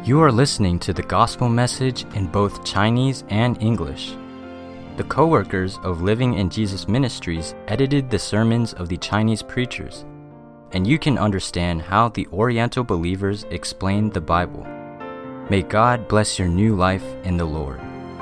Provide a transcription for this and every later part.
You are listening to the gospel message in both Chinese and English. The co-workers of Living in Jesus Ministries edited the sermons of the Chinese preachers, and you can understand how the Oriental believers explained the Bible. May God bless your new life in the Lord.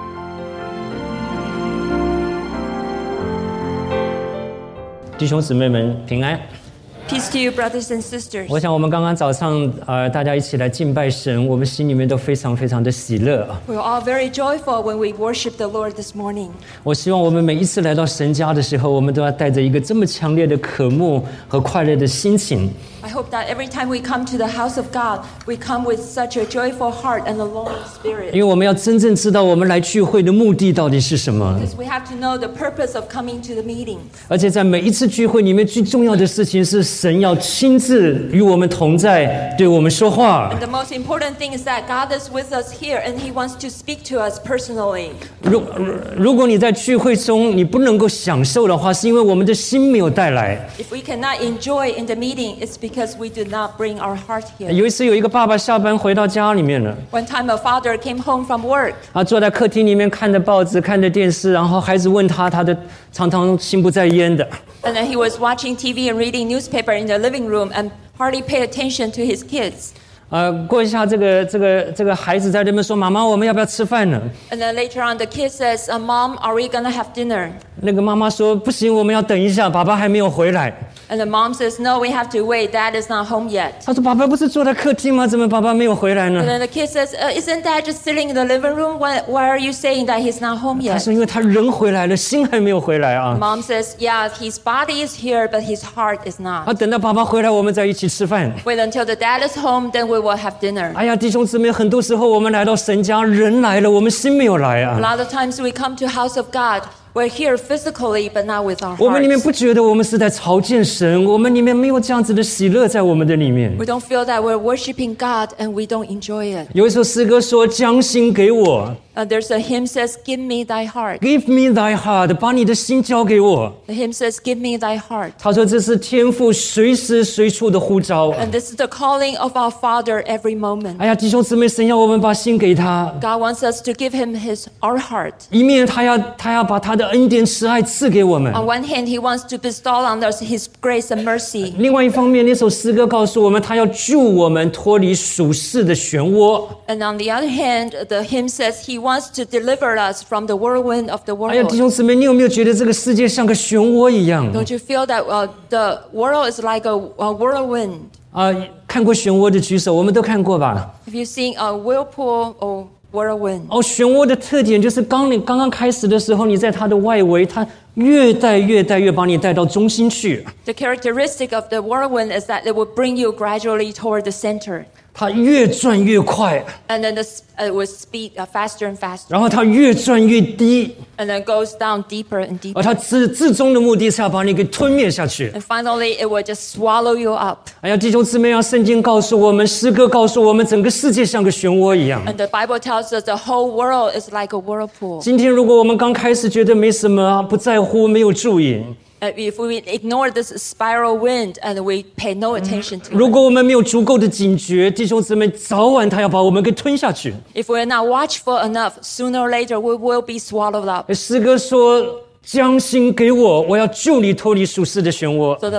弟兄姊妹们平安。 Peace to you, brothers and sisters. 我想我们刚刚早上大家一起来敬拜神，我们心里面都非常非常的喜乐。 We were all very joyful when we worshiped the Lord this morning. 我希望我们每一次来到神家的时候，我们都要带着一个这么强烈的渴慕和快乐的心情。 I hope that every time we come to the house of God, we come with such a joyful heart and a longing spirit. 因为我们要真正知道我们来聚会的目的到底是什么。 Because we have to know the purpose of coming to the meeting. 而且在每一次聚会里面，最重要的事情是神要亲自与我们同在，对我们说话。 And the most important thing is that God is with us here and He wants to speak to us personally. 如果你在聚会中你不能够享受的话，是因为我们的心没有带来。 If we cannot enjoy in the meeting, it's because we did not bring our heart here. 有一次，有一个爸爸下班回到家里面了， One time a father came home from work. 坐在客厅里面看着报纸，看着电视，然后孩子问他，他的常常心不在焉的。 And then he was watching TV and reading newspaper in the living room and hardly paid attention to his kids. 过一下，这个孩子在那边说：“妈妈，我们要不要吃饭呢？” And then later on, the kid says, "Mom, are we gonna have dinner?" 那个妈妈说：“不行，我们要等一下，爸爸还没有回来。” And the mom says, "No, we have to wait. Dad is not home yet." 他说：“爸爸不是坐在客厅吗？怎么爸爸没有回来 And 呢 then the kid says, "Isn't Dad just sitting in the living room? Why are you saying that he's not home？” 他 yet? 说：“因为他人回来了，心还没有回来啊。 Mom says, "Yeah, his body is here, but his heart is not. 等到爸爸回来，我们再一起吃饭。” Wait until the dad is home, then we will have dinner. 哎呀，弟兄姊妹，很多时候我们来到神家，人来了，我们心没有来 A 啊。 lot of times we come to house of God. We're here physically, but not with our 我们里面 hearts. 不觉得我们是在朝见神，我们里面没有这样子的喜乐在我们的里面。 We don't feel that we're worshiping God and we don't enjoy it. 有一首诗歌说：“将心给我 There's a hymn says, "Give me thy heart." ，Give me thy heart， 把你的心交给我。” The hymn says, "Give me thy heart." 他说：“这是天父随时随处的呼召。” And this is the calling of our Father every moment. 哎呀，弟兄姊妹，神要我们把心给他， God wants us to give Him our heart. 一面他要把他的恩典慈爱赐给我们， On one hand, He wants to bestow on us His grace and mercy. 另外一方面，那首诗歌告诉我们，他要救我们脱离属世的漩涡。 And on the other hand, the hymn says He wants to deliver us from the whirlwind of the 哎呀，弟 world. 兄姊妹，你有没有觉得这个世界像个漩涡一样？ Don't you feel that the world is like a whirlwind? 看过漩涡的举手，我们都看过吧？ Have you seen a whirlpool or whirlwind? 漩涡的特点就是你刚刚开始的时候，你在它的外围，它越带越把你带到中心去。 The characteristic of the whirlwind is that it will bring you gradually toward the center. 它越转越快， And then it will speed faster and faster. 然后它越转越低， And then it goes down deeper and 而 deeper. 它至终的目的是要把你给吞灭下去。 And finally, it will just swallow you up. 哎呀，弟兄姊妹啊，圣经告诉我们，诗歌告诉我们，整个世界像个漩涡一样。 And the Bible tells us the whole world is like a whirlpool. 今天如果我们刚开始觉得没什么，不在乎，没有注意， If we ignore this spiral wind and we pay no attention to 如 it, 果我们没有足够的警觉，弟兄姊妹，早晚他要把我们给吞下去。 if we're not watchful enough, sooner or later we will be swallowed up. 诗歌说：“将心给我，我要救你脱离属世的漩涡。” So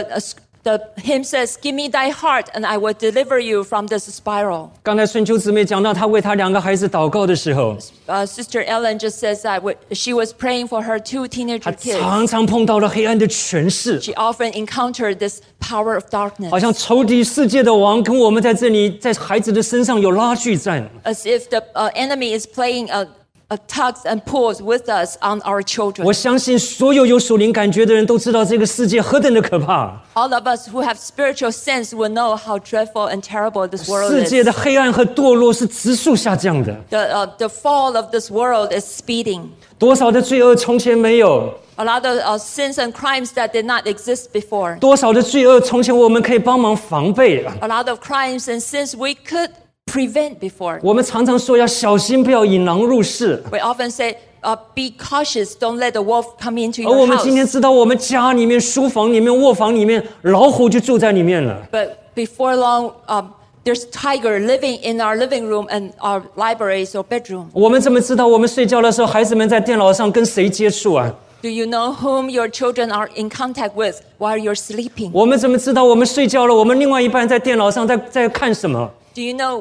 the hymn says, "Give me thy heart, and I will deliver you from this spiral." 刚才春秋姊妹讲到，她为她两个孩子祷告的时候， Sister Ellen just says that she was praying for her 2 teenager 她 kids. 常常碰到了黑暗的权势， She often encountered this power of darkness, 好像仇敌世界的王跟我们在这里在孩子的身上有拉锯战。 as if the enemy is playing a tugs and pulls with us on our children. 我相信所有属灵感觉的人都知道这个世界何等的可怕， All of us who have spiritual sense will know how dreadful and terrible this world 世界 is. 的黑暗和堕落是急速下降的。 The fall of this world is speeding. 多少的罪恶从前没有， A lot of sins and crimes that did not exist before. 多少的罪恶从前我们可以帮忙防备。 A lot of crimes and sins we could prevent before. 我们常常说要小心，不要引狼入室。 We often say, be cautious, don't let the wolf come into 而我 your 们今天 house. 知道，我们家里面、书房里面、卧房里面，老虎就住在里面了。 But before long, there's tiger living in our living room and our libraries or bedroom. 我们怎么知道我们睡觉的时候，孩子们在电脑上跟谁接触啊？ Do you know whom your children are in contact with while you're sleeping? 我们怎么知道我们睡觉了，我们另外一半在电脑上在看什么？ Do you know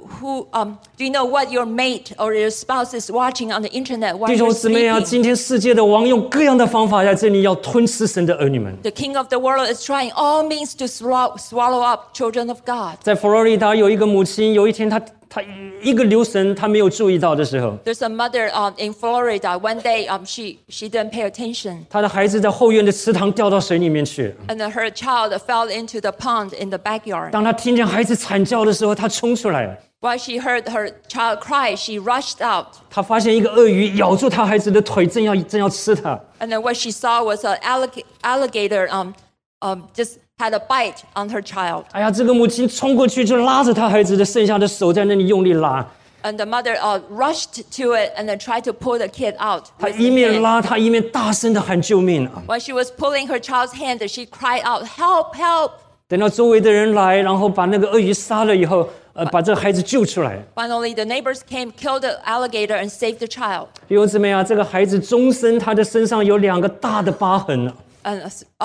do you know what your mate or your spouse is watching on the internet while 弟 you're 兄姊妹啊， sleeping? 今天世界的王用各样的方法在这里要吞噬神的儿女们。 The king of the world is trying all means to swallow up children of God. 在佛罗里达有一个母亲，有一天她一个留神，她没有注意到的时候， There's a mother in Florida. One day she didn't pay attention, 她的孩子在后院的池塘掉到水里面去。 and then her child fell into the pond in the backyard. 当她听见孩子惨叫的时候，她冲出来， While she heard her child cry, she rushed out. 她发现一个鳄鱼咬住她孩子的腿，正要吃她。 And then what she saw was an alligator just had a bite on her child. 哎呀，这个母亲冲过去就拉着她孩子的剩下的手在那里用力拉， And the mother rushed to it and then tried to pull the kid out. 她 with 一 the 面 hand. 拉，她一面大声的喊救命。 When she was pulling her child's hand, she cried out, "Help! Help!" 等到周围的人来，然后把那个鳄鱼杀了以后，把这个孩子救出来。 Finally, the neighbors came, killed the alligator, and saved the child. 弟兄姊妹啊，这个孩子终身他的身上有2个大的疤痕。 And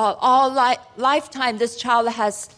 lifetime, this child has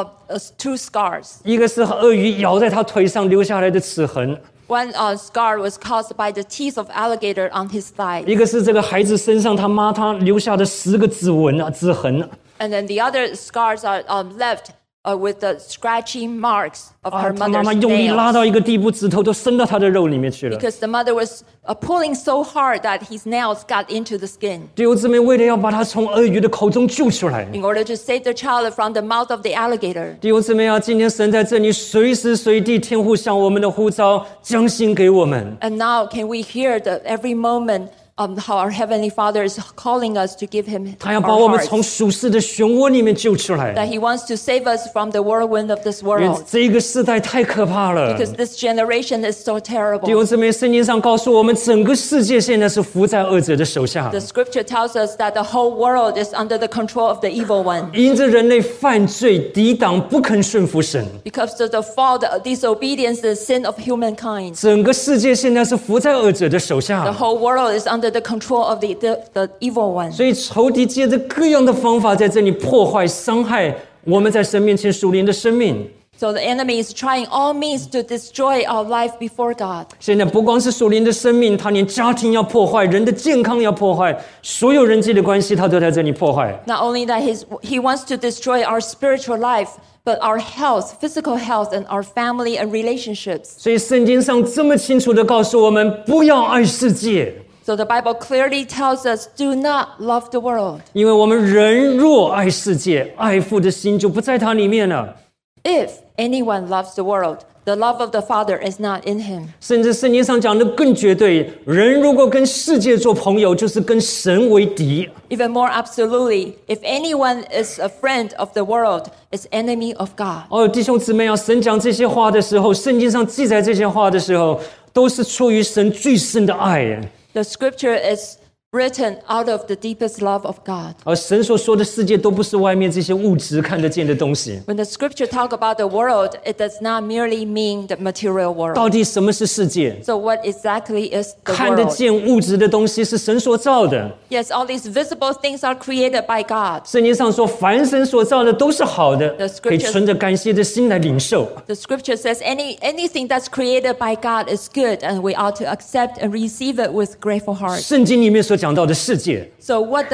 2 scars. 一个是鳄鱼咬在他腿上留下来的齿痕， One scar was caused by the teeth of alligator on his thigh. 一个是这个孩子身上他留下的10个指痕。 And then the other scars are left with the scratchy marks of her 他妈妈 mother's 用力拉 nails. 到一个地步，指头都伸到他的肉里面去了。 Because the mother was pulling so hard that his nails got into the skin. 弟兄姊妹，为了要把他从鳄鱼的口中救出来， In order to save the child from the mouth of the alligator. 弟兄姊妹啊，今天神在这里随时随地天父向我们的呼召，将心给我们。 And now can we hear that every moment how our Heavenly Father is calling us to give Him 他要 our 把我们从 hearts. 属世的漩涡里面救出来。 That He wants to save us from the whirlwind of this 因为 world. 这个时代太可怕了。 Because this generation is so 弟 terrible. 兄姊妹，圣经上告诉我们，整个世界现在是伏在恶者的手下， The scripture tells us that the whole world is under the control of the evil one. 因着人类犯罪抵挡，不肯顺服神， Because of the fall, the disobedience, the sin of humankind. 整个世界现在是伏在恶者的手 The 下。 whole world is under the control of the evil one. 所以仇敌借着各样的方法在这里破坏、伤害我们在神面前属灵的生命。 So the enemy is trying all means to destroy our life before God. 现在不光是属灵的生命，他连家庭要破坏，人的健康要破坏，所有人际的关系他都在这里破坏。 Not only that he wants to destroy our spiritual life, but our health, physical health, and our family and relationships. 所以圣经上这么清楚地告诉我们，不要爱世界。 So the Bible clearly tells us, do not love the world. 因为我们人若爱世界，爱父的心就不在它里面了。 If anyone loves the world, the love of the Father is not in him. 甚至圣经上讲的更绝对，人如果跟世界做朋友，就是跟神为敌。 Even more absolutely, if anyone is a friend of the world, is enemy of God. 哦，弟兄姊妹啊，神讲这些话的时候，圣经上记载这些话的时候，都是出于神最深的爱。 The scripture is written out of the deepest love of God. 而神所说的世界，都不是外面这些物质看得见的东西。 When the scripture talk about the world, it does not merely mean the material world. 到底什么是世界？ So what exactly is the 看得 world? 见物质的东西是神所造的。 Yes, all these visible things are created by God. 圣经上说，凡神所造的都是好的 The，scriptures- 可以存着感谢的心来领受。 The scripture says anything that's created by God is good, and we ought to accept and receive it with grateful hearts. 圣经里面所讲到的世界， So what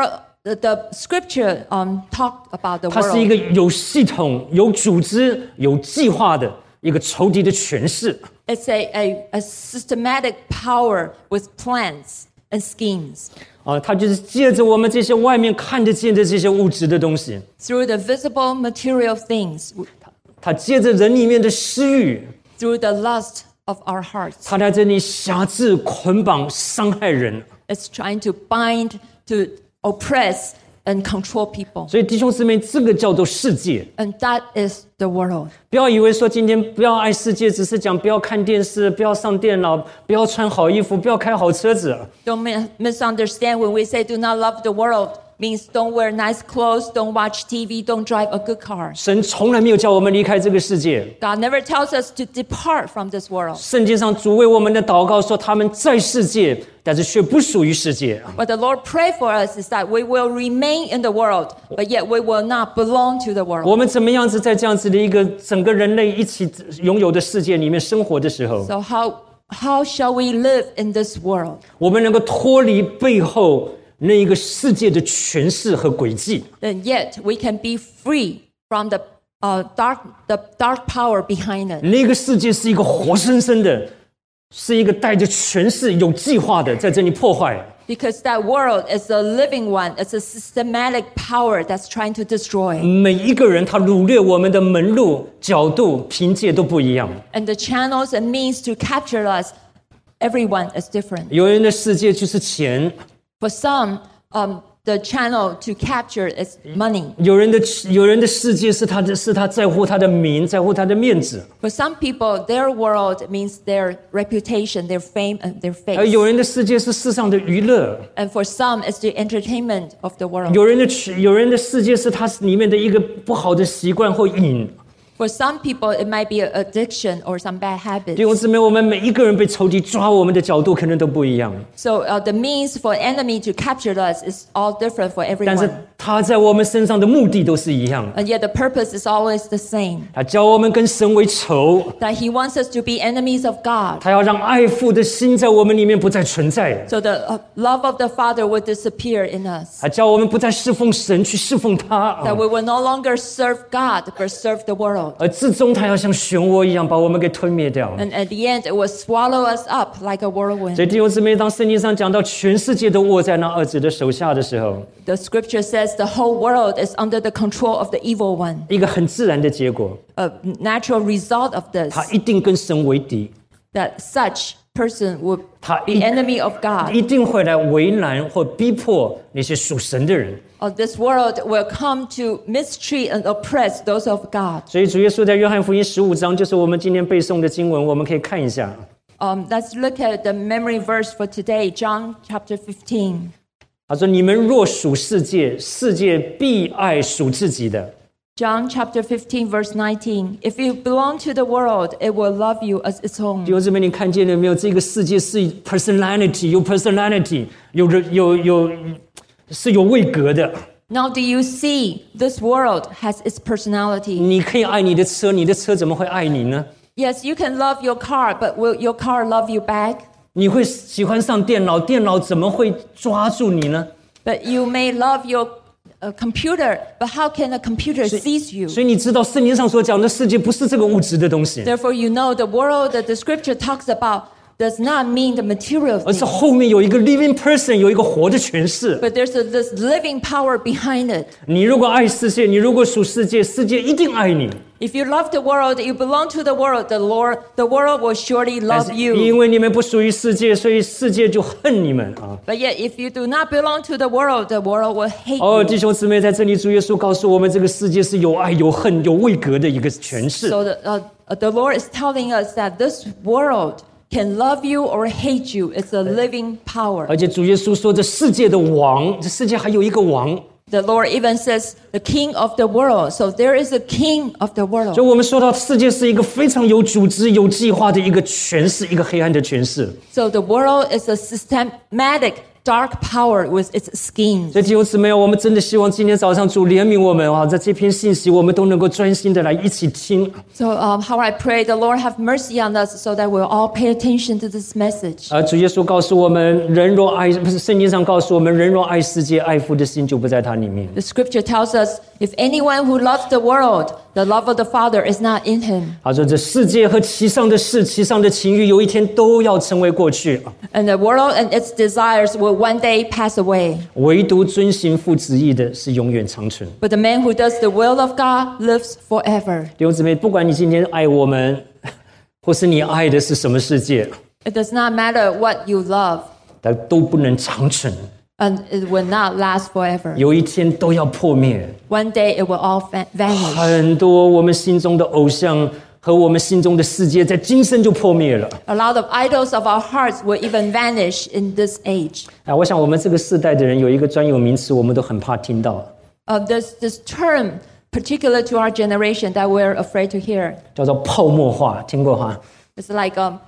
the scripture talked about the 它是一 world. 个有系统、有组织、有计划的一个仇敌的权势。 It's a systematic power with plans and schemes. 它就是借着我们这些外面看得见的这些物质的东西， Through the visible material things, 它借着人里面的私欲， through the lust of our hearts. 它在这里辖制、捆绑、伤害人。 It's trying to bind, to oppress, and control people. 所以弟兄姊妹，这个叫做世界。 And that is the world. 不要以为说今天不要爱世界，只是讲不要看电视，不要上电脑，不要穿好衣服，不要开好车子。 Don't misunderstand when we say do not love the world. means don't wear nice clothes, don't watch TV, don't drive a good car. 神从来没有叫我们离开这个世界。 God never tells us to depart from this world. 圣经上主为我们的祷告说，他们在世界，但是却不属于世界。 What the Lord prayed for us is that we will remain in the world, but yet we will not belong to the world. 我们怎么样子在这样子的一个整个人类一起拥有的世界里面生活的时候， So how shall we live in this world? 我们能够脱离背后那一个世界的权势和轨迹， And yet we can be free from the dark power behind it. 那个世界是一个活生生的，是一个带着权势、有计划的，在这里破坏。 Because that world is a living one. It's a systematic power that's trying to destroy. 每一个人他掳掠我们的门路、角度、凭借都不一样。 And the channels and means to capture us, everyone is different. 有人的世界就是钱， For some, the channel to capture is money. 有人的世界是他在乎他的名，在乎他的面子。 For some people, their world means their reputation, their fame, and their 而 face. 有人的世界是世上的娱乐， And for some, it's the entertainment of the world. 有人的世界是他里面的一个不好的习惯或瘾。 For some people, it might be an addiction or some bad habits. 弟兄姊妹，我们每一个人被仇敌抓我们的角度可能都不一样， So the means for enemy to capture us is all different for 但是 everyone. 他在我们身上的目的都是一样。 And yet the purpose is always the same. 他教我们跟神为仇， That he wants us to be enemies of God. 他要让爱父的心在我们里面不再存在。 So the love of the Father will disappear in us. 他教我们不再侍奉神，去侍奉他。 That we will no longer serve God, but serve the world. 而至终他要像漩涡一样把我们给吞灭掉。 And at the end, it will swallow us up like a 所 whirlwind. 以弟兄姊妹，当圣经上讲到全世界都握在那二子的手下的时候， The scripture says the whole world is under the control of the evil one. 一个很自然的结果， A natural result of this, 他一定跟神为敌， that such person would 他 be enemy of God. 一定会来为难或逼迫那些属神的人。 This world will come to mistreat and oppress those of God. 所以主耶稣在约翰福音15章，就是我们今天背诵的经文，我们可以看一下。 Let's look at the memory verse for today, John chapter 15. 他说：“你们若属世界，世界必爱属自己的。 John chapter 15, verse 19. If you belong to the world, it will love you as its own. 弟兄姊妹，你看见了没有？这个世界是 personality， 有 personality， 是有位格的。 Now, do you see this world has its personality? 你可以爱你的车，你的车怎么会爱你呢？ Yes, you can love your car, but will your car love you back? 你会喜欢上电脑，电脑怎么会抓住你呢？ But you may love your computer, but how can a computer seize you? 所以你知道圣经上所讲的世界不是这个物质的东西， Therefore, you know the world that the scripture talks about does not mean the material 而是 thing, 后面有一个 living person， 有一个活的诠释。 but there's this living power behind it. 你如果爱世界，你如果属世界，世界一定爱你。 If you love the world, you belong to the world, the world will surely 但 love 是 you. 因为你们不属于世界，所以世界就恨你们啊！ But yet, if you do not belong to the world will hate 哦， you. 弟兄姊妹，在这里，主耶稣告诉我们，这个世界是有爱、有恨、有位格的一个诠释。 So the Lord is telling us that this world can love you or hate you. It's a living power. 而且主耶稣说，这世界的王，这世界还有一个王。 The Lord even says the king of the world. So there is a king of the 所 world. 以我们说到世界是一个非常有组织、有计划的一个诠释，一个黑暗的诠释。 So the world is a systematic dark power with its schemes. 所以弟兄姊妹，我们真的希望今天早上主怜悯我们啊，在这篇信息，我们都能够专心的来一起听。 So how I pray the Lord have mercy on us so that we'll all pay attention to this message. 而主耶稣告诉我们，人若爱，不是圣经上告诉我们，人若爱世界，爱父的心就不在他里面。 The scripture tells us if anyone who loves the world, the love of the Father is not in him. 他说，这世界和其上的事、其上的情欲，有一天都要成为过去， And the world and its desires will one day pass away. 唯独遵行父旨意的是永远长存。 But the man who does the will of God lives forever. 弟兄姊妹，不管你今天爱我们，或是你爱的是什么世界， It does not matter what you love, 它都不能长存， and it will not last forever. 有一天都要破灭。 One day it will all vanish. 很多我们心中的偶像， 和我们心中的世界在今生就破灭了。 A lot of idols of our hearts will even vanish in this age. 我想我们这个世代的人有一个专有名词，我们都很怕听到， There's this term particular to our generation that we're afraid to hear. 叫做泡沫化，听过哈？ It's like a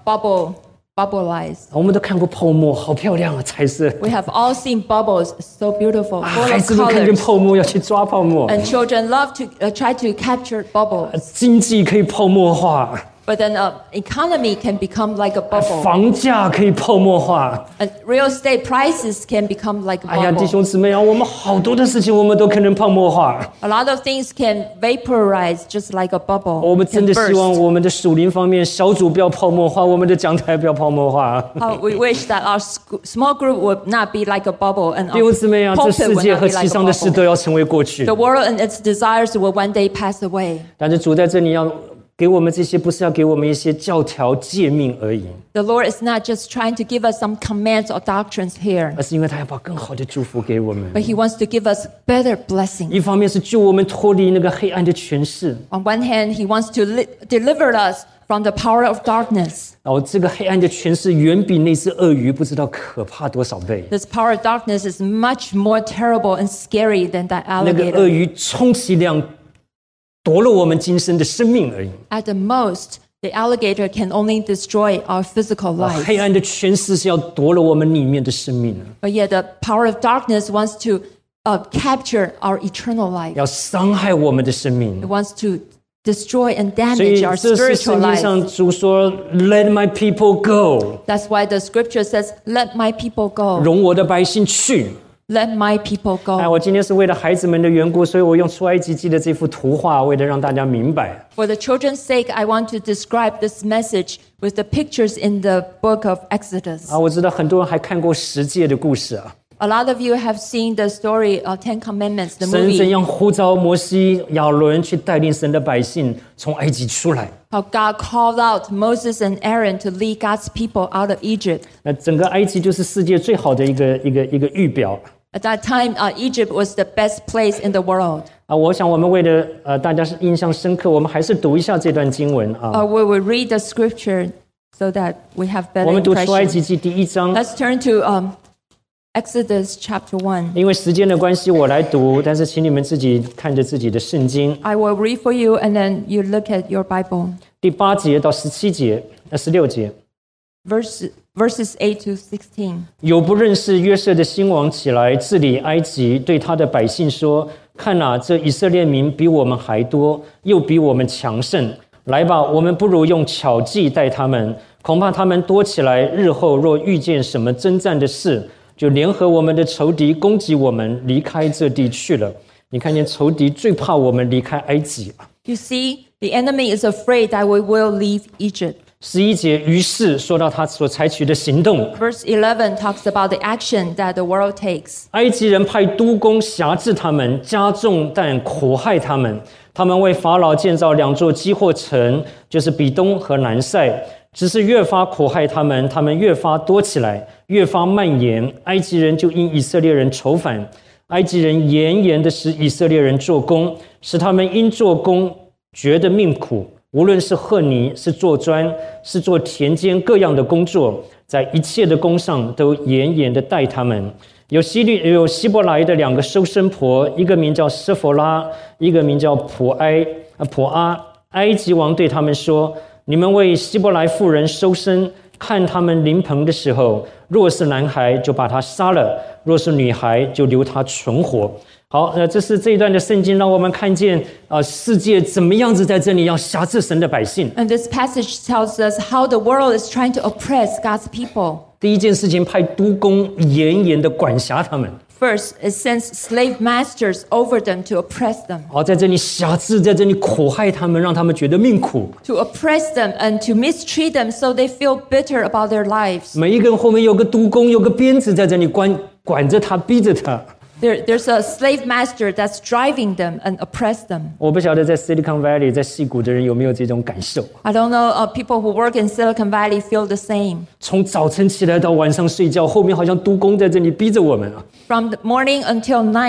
bubbleize. 我们都看过泡沫，好漂亮啊，彩色。 We have all seen bubbles, so beautiful, 孩 full 子 of 们看见 colors. 泡沫要去抓泡沫， And children love to try to capture bubbles. 经济可以泡沫化， But then economy can become like a bubble. 房价可以泡沫化。 And real estate prices can become like a 哎呀，弟 bubble. 兄姊妹啊，我们好多的事情我们都可能泡沫化。 A lot of things can vaporize just like a bubble. 我们真 can 的希望 burst. 我们的属灵方面小组不要泡沫化，我们的讲台不要泡沫化。 We wish that our small group would not be like a bubble and 弟兄姊妹啊， our 这 pulpit 世 would 界 not 和 be 其 like 上 a 的事 bubble. 都要成为过去 The。world and its desires will one day pass away. 但是主在这里要给我们这些，不是要给我们一些教条诫命而已， The Lord is not just trying to give us some commands or doctrines here, 而是因为他要把更好的祝福给我们。 but He wants to give us better blessings. 一方面是救我们脱离那个黑暗的权势， On one hand, He wants to deliver us from the power of darkness. 然后这个黑暗的权势远比那只鳄鱼不知道可怕多少倍。 This power of darkness is much more terrible and scary than that 那个鳄 alligator. 鱼充其量夺了我们今生的生命而已。 At the most, the alligator can only destroy our physical 黑 life. 暗的权势是要夺了我们里面的生命， But yet, the power of darkness wants to capture our eternal life. 要伤害我们的生命 It。wants to destroy and 所以 damage our 这是 spiritual 圣经 life. 上主说 "Let my people go"， That's why the scripture says, "Let my people go. 容我的百姓去。 Let my people 哎， go." 我今天是为了孩子们的缘故，所以我用出埃及记的这幅图画，为了让大家明白。 For the children's sake, I want to describe this message with the pictures in the book of Exodus. 我知道很多人还看过十诫的故事啊， A lot of you have seen the story of Ten Commandments, the 神怎 movie, 样呼召摩西、亚伦去带领神的百姓从埃及出来。 how God called out Moses and Aaron to lead God's people out of Egypt. 那整个埃及就是世界最好的一个预表。 At that time, Egypt was the best place in the world. 我想我们为了大家是印象深刻，我们还是读一下这段经文啊。 We will read the scripture so that we have 我 better 们读出埃 impression. 及记第1章， Let's turn to Exodus chapter 1. 因为时间的关系，我来读，但是请你们自己看着自己的圣经， I will read for you and then you look at your Bible. 第8节到17节，16节。 Verses 8 to 16. 有不认识约瑟的新王起来治理埃及，对他的百姓说：“看啊，这以色列民比我们还多，又比我们强盛。来吧，我们不如用巧计待他们，恐怕他们多起来，日后若遇见什么征战的事，就联合我们的仇敌攻击我们，离开这地去了。”你看见仇敌最怕我们离开埃及。 You see, the enemy is afraid that we will leave Egypt. 11节，于是说到他所采取的行动。 Verse 11 talks about the action that the world takes. 埃及人派督工辖制他们，加重担苦害他们。他们为法老建造2座积货城，就是比东和南塞。只是越发苦害他们，他们越发多起来，越发蔓延。埃及人就因以色列人愁烦，埃及人严严的使以色列人做工，使他们因做工觉得命苦。无论是荷泥，是做砖，是做田间各样的工作，在一切的工上都严严的待他们。有希伯来的2个收生婆，一个名叫施弗拉，一个名叫普阿。埃及王对他们说：“你们为希伯来妇人收生，看他们临盆的时候，若是男孩，就把他杀了；若是女孩，就留他存活。”好，这是这一段的圣经，让我们看见世界怎么样子在这里要辖制神的百姓。 And this passage tells us how the world is trying to oppress God's people. 第一件事情，派督工严严的管辖他们。 First, it sends slave masters over them to oppress them, 在这里辖制，在这里苦害他们，让他们觉得命苦。 to oppress them and to mistreat them so they feel bitter about their lives. 每一个人后面有个督工，有个鞭子在这里管着他，逼着他。 There's a slave master that's driving them and oppress them. 我不晓得在 Silicon Valley 在矽谷的人有没有这种感受？ I don't know, people who work in Silicon Valley feel the same. 从早晨起来到晚上睡觉，后面好像督工在这里逼着我们啊。 From the morning until night,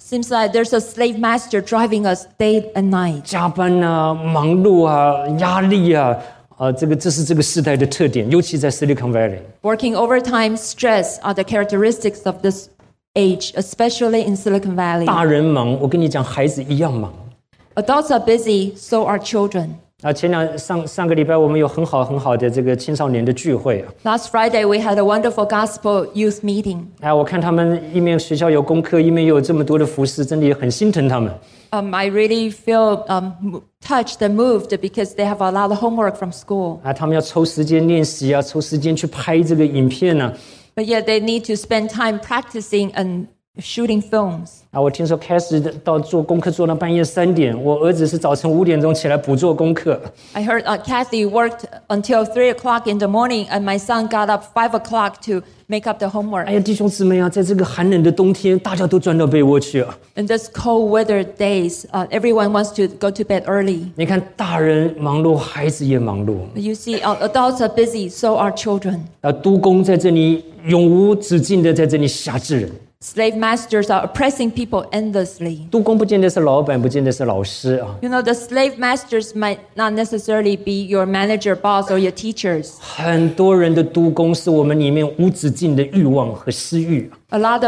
Seems like there's a slave master driving us day and night. 加班啊，忙碌啊，压力啊，这是这个时代的特点，尤其在 Silicon Valley。 Working overtime, stress are the characteristics of this age, especially in Silicon Valley. 大人忙，我跟你讲，孩子一样忙。 Adults are busy, so are children. 上个礼拜我们有很好的这个青少年的聚会。 Last Friday, we had a wonderful gospel youth meeting. 我看他们一面学校有功课，一面又有这么多的服事，真的也很心疼他们。 I really feel touched and moved because they have a lot of homework from school. 他们要抽时间练习啊，抽时间去拍这个影片啊。 But yet they need to spend time practicing and shooting films. 我听说开始到做功课做到半夜3点，我儿子是早晨5点钟起来补做功课。 I heard Kathy worked until 3 o'clock in the morning, and my son got up 5 o'clock to make up the homework. 哎呀，弟兄姊妹啊，在这个寒冷的冬天，大家都钻到被窝去啊。 In this cold weather days, everyone wants to go to bed early. 你看，大人忙碌，孩子也忙碌。 You see, adults are busy, so are children. 督工在这里永无止境的在这里辖制人。 Slave masters are oppressing people endlessly. 督工不见得是老板，不见得是老师啊。 You know, the slave masters might not necessarily be your manager, boss, or your teachers. 很多人的督工是我们里面无止境的欲望和私欲。 A lot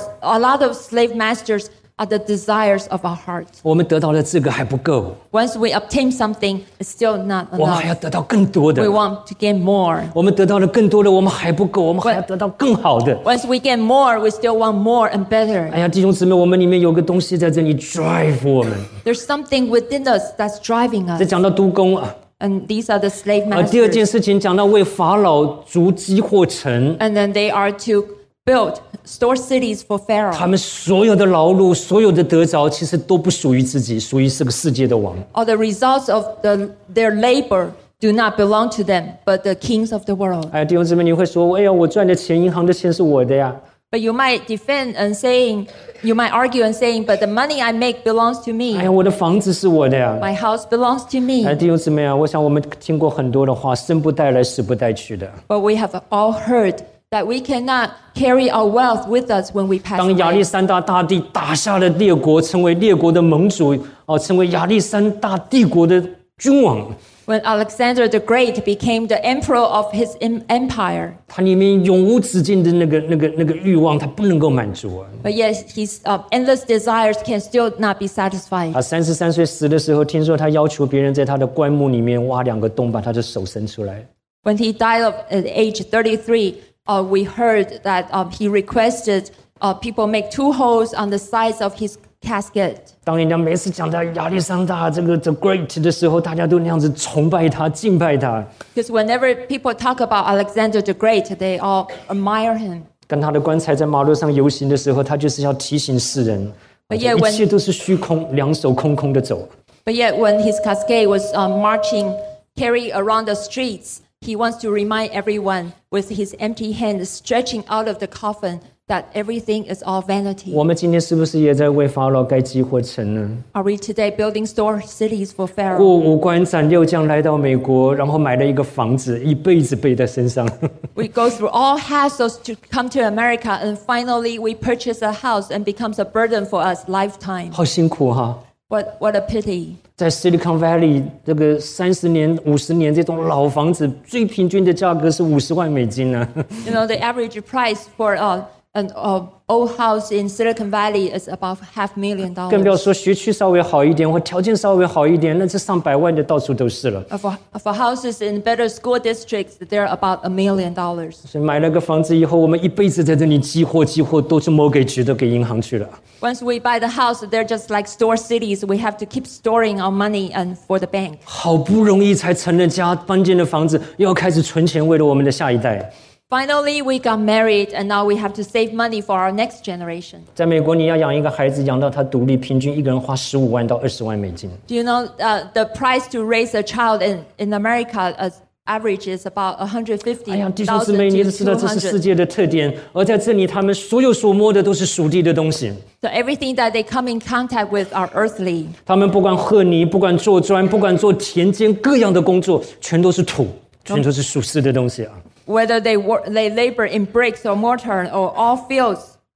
of slave masters are the desires of our hearts. 我们得到了这个还不够， Once we obtain something, it's still not 我们还要 enough. 得到更多的 We。want to gain more. 我们得到了更多的，我们还不够，我们还要得到更好的。 Once we gain more, we still want more and better. 哎呀，弟兄姊妹，我们里面有个东西在这里 drive 我们。 There's something within us that's driving 这 us. 讲到督工啊， And these are the slave 第二件 masters. 事情讲到为法老筑基或城， And then they are to build store cities for 他 Pharaoh. 们所有的劳碌、所有的得着，其实都不属于自己，属于这个世界的王。 All the results of their labor do not belong to them, but the kings of the world. 哎，弟兄姊妹，你会说，哎呀，我赚的钱，银行的钱是我的呀。 But you might defend and saying, you might argue and saying, but the money I make belongs to 哎 me. 呀，我的房子是我的呀。 My house belongs to 哎， me. 弟兄姊妹啊，我想我们听过很多的话，生不带来，死不带去的。 But we have all heard that we cannot carry our wealth with us when we pass 当亚历 away. 山大大帝打下了列国，成为列国的盟主，成为亚历山大帝国的君王， When Alexander the Great became the emperor of his empire, 他里面永无止境的那个欲望，他不能够满足啊。 but yet his endless desires can still not be satisfied. 他33岁死的时候，听说他要求别人在他的棺木里面挖2个洞，把他的手伸出来。 When he died at age 33, we heard that he requested people make 2 holes on the sides of his casket. 当人家每次讲到亚历山大这个 The Great 的时候，大家都那样子崇拜他、敬拜他。 Because whenever people talk about Alexander the Great, they all admire him. 跟他的棺材在马路上游行的时候，他就是要提醒世人， But yet 一 when- 切都是虚空，两手空空的走。 But yet when his casket was marching, carried around the streets, he wants to remind everyone with his empty hand stretching out of the coffin that everything is all vanity. 我们今天是不是也在为法老盖基或城呢？ Are we today building store cities for 过 Pharaoh? 五关斩六将来到美国，然后买了一个房子，一辈子背在身上。 We go through all hassles to come to America, and finally we purchase a house and becomes a burden for us lifetime. 好辛苦哈！ What a pity. 在 Silicon Valley 这个30年、50年这种老房子，最平均的价格是50万美金呢、 You know, the average price for an old house in Silicon Valley is about $500,000. 更不要说学区稍微好一点，或条件稍微好一点，那这上百万的到处都是了。 For houses in better school districts, they're about $1 million. 所以买了个房子以后，我们一辈子在这里激活，都是 mortgage 都给银行去了。 Once we buy the house, they're just like store cities. We have to keep storing our money and for the bank. 好不容易才成了家，搬进了房子，又要开始存钱，为了我们的下一代。 Finally, we got married, and now we have to save money for our next generation. 在美国，你要养一个孩子，养到他独立，平均一个人花15万到20万美金。 Do you know the price to raise a child in America average is about 哎呀，弟兄姊 $150,000 妹，你 to 都知道这是世 $200,000. 界的特点，而在这里，他们所有所摸的都是属地的东西。 So everything that they come in contact with are earthly. 他们不管和泥，不管做砖，不管做田间各样的工作，全都是土，全都是属世的东西啊。 Whether they labor in bricks or mortar or all fields,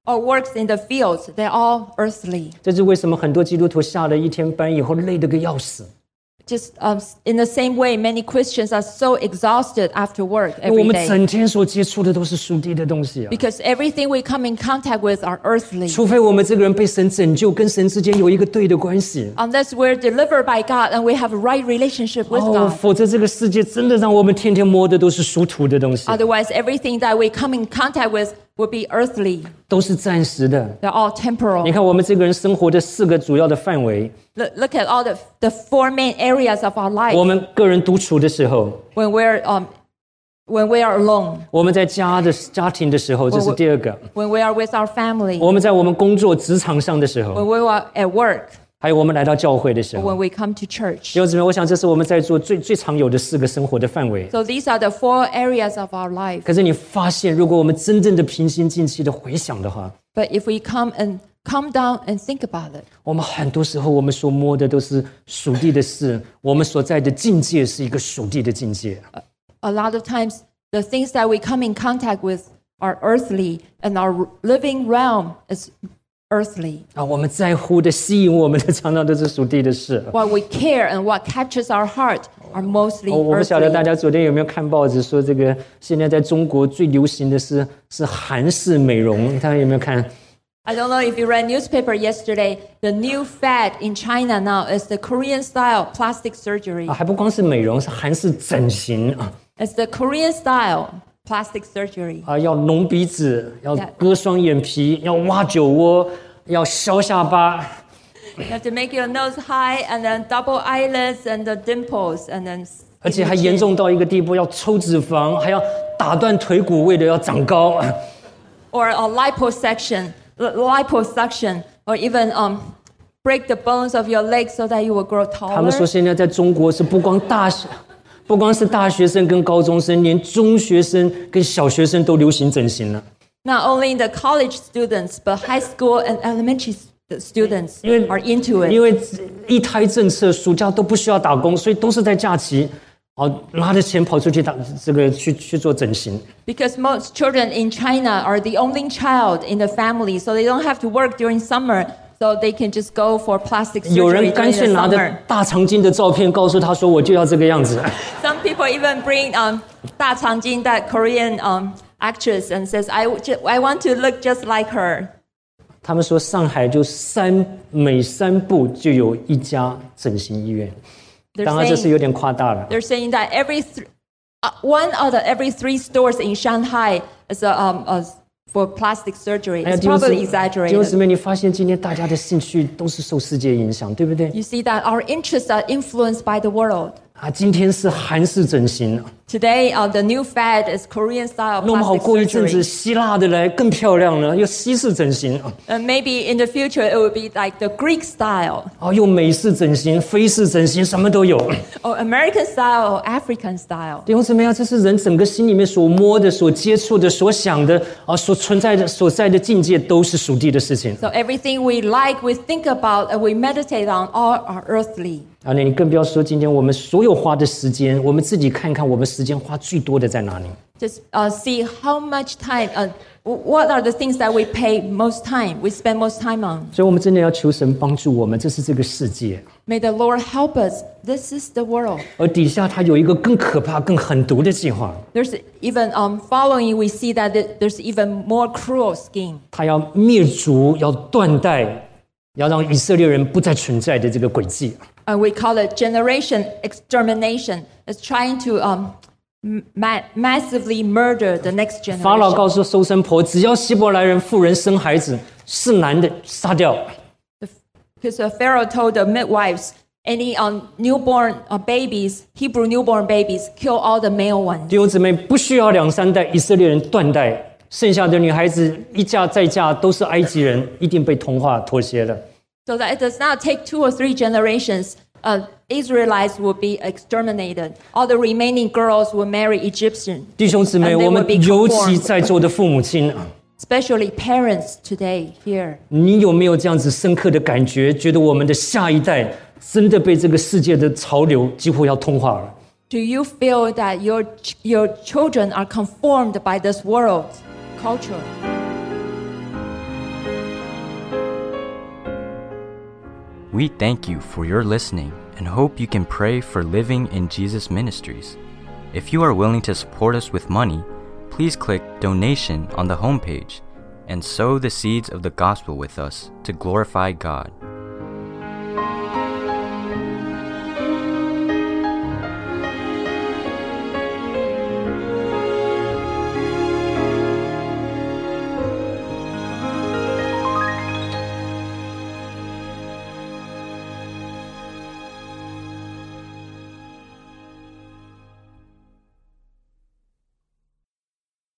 or works in the fields, they're all earthly. 这是为什么很多基督徒下了一天班以后累得个要死。 Just in the same way, many Christians are so exhausted after work 因为我 every 们 day 整天所接触的都是属地的东西啊。 because everything we come in contact with are earthly. 除非我们这个人被神拯救，跟神之间有一个对的关系。 Unless we're delivered by God and we have a right relationship with 哦， God. 否则这个世界真的让我们天天摸的都是属土的东西， Otherwise, everything that we come in contact with will be earthly. 都是暂时的。 They're all temporal. 你看我们这个人生活的4个主要的范围， Look at all the four main areas of our 我 life. 们个人独处的时候， When we are alone, 我们在家庭的时候，这是第2个。 when we are with our family, 我们在我们工作职场上的时候， when we are at work, 还有我们来到教会的时 or 候。 when we come to church. 弟兄姊妹，我想这是我们在座最常有的4个生活的范围。 So these are the four areas of our life. 可是你发现，如果我们真正的平心静气的回想的话， But if we come down and think about it, 我们很多时候我们所摸的都是属地的事，我们所在的境界是一个属地的境界。 a lot of times the things that we come in contact with are earthly, and our living realm is earthly. 啊，我们在乎的、吸引我们的，常常都是属地的事。 What we care and what captures our heart are mostly 我不晓得大 earthly. 家昨天有没有看报纸，说这个现在在中国最流行的是韩式美容，大家有没有看？ I don't know if you read newspaper yesterday. The new fad in China now is the Korean style plastic surgery. 啊，还不光是美容，是韩式整形啊！ It's the Korean style plastic surgery. 啊，要隆鼻子，要 Yeah. 割双眼皮，要挖酒窝，要削下巴。 You have to make your nose high and then double eyelids and the dimples and then 而且还严重到一个地步，要抽脂肪，还要打断腿骨，为了要长高。 or a liposuction, or even break the bones of your legs so that you will grow 他们说 taller. 现在在中国是不光是大学生跟高中生，连中学生跟小学生都流行整形了。 Not only the college students, but high school and elementary students 因为 are into it. 因为一胎政策，暑假都不需要打工，所以都是在假期，拿着钱跑出去去做整形。 Because most children in China are the only child in the family, so they don't have to work during summer, so they can just go for plastic 有 surgery 人干 during 脆 the 拿着 summer. 大长今的照片，告诉他说：“我就要这个样子。” Some people even bring Da Changjin, that Korean actress, and says, I want to look just like her. 他们说上海就每3步就有一家整形医院， They're 当然这是 saying, 有点夸大了。 they're saying that one out of every 3 stores in Shanghai is for plastic surgery. 哎呀， It's 弟兄姊 probably 妹，弟兄 exaggerated. 姊妹，你发现今天大家的兴趣都是受世界影响，对不对？ You see that our interests are influenced by the world. 啊，今天是韩式整形， Today, the new fad is Korean style 弄不好 plastic 过一阵子 surgery. 希腊的来更漂亮了，又西式整形， And maybe in the future, it will be like the Greek style, 又美式整形、非式整形，什么都有。 or American style, or African style. 弟兄姊妹啊，这是人整个心里面所摸的、所接触的、所想的所存在的、所在的境界，都是属地的事情。 So everything we like, we think about, and we meditate on, all are earthly. 那你更不要说今天我们所有花的时间，我们自己看看我们时间花最多的在哪里。 Just see how much time, what are the things that we spend most time on. 所以我们真的要求神帮助我们，这是这个世界， May the Lord help us. This is the world. 而底下他有一个更可怕、更狠毒的计划， There's even following, we see that there's even more cruel scheme. 他要灭族、要断代、要让以色列人不再存在的这个轨迹。 We call it generation extermination. It's trying to massively murder the next 法老 generation. 告诉收生婆，只要希伯来人妇人生孩子是男的，杀掉。 Because Pharaoh told the midwives, any newborn babies, Hebrew newborn babies, kill all the male ones. 弟兄姊妹，不需要2、3代，以色列人断代，剩下的女孩子一嫁再嫁都是埃及人，一定被同化妥协了。 So that it does not take 2 or 3 generations. Israelites will be exterminated. All the remaining girls will marry Egyptian. 弟兄姊妹， And they 我 will 们 be 尤其 conformed. 在座的父母亲， Especially parents today here. 你有没有这样子深刻的感觉？觉得我们的下一代真的被这个世界的潮流几乎要同化了？ Do you feel that your children are conformed by this world culture? We thank you for your listening and hope you can pray for Living in Jesus Ministries. If you are willing to support us with money, please click Donation on the homepage and sow the seeds of the gospel with us to glorify God.